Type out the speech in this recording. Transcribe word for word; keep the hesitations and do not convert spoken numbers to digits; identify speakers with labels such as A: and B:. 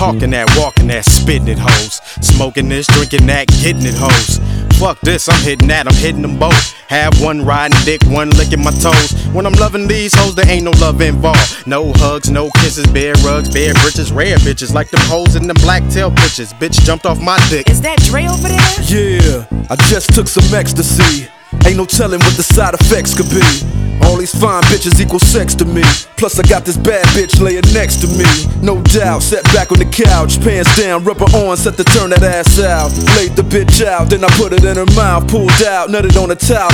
A: talking that, walking that, spitting it, hoes. Smoking this, drinking that, getting it, hoes. Fuck this, I'm hitting that, I'm hitting them both. Have one riding dick, one licking my toes. When I'm loving these hoes, there ain't no love involved. No hugs, no kisses, bare rugs, bare britches, rare bitches like them hoes in them black tail pictures. Bitch jumped off my dick.
B: Is that Dre over there?
C: Yeah, I just took some ecstasy. Ain't no telling what the side effects could be. All these fine bitches equal sex to me. Plus I got this bad bitch laying next to me. No doubt, sat back on the couch, pants down, rubber on, set to turn that ass out. Laid the bitch out, then I put it in her mouth, pulled out, nutted on a towel,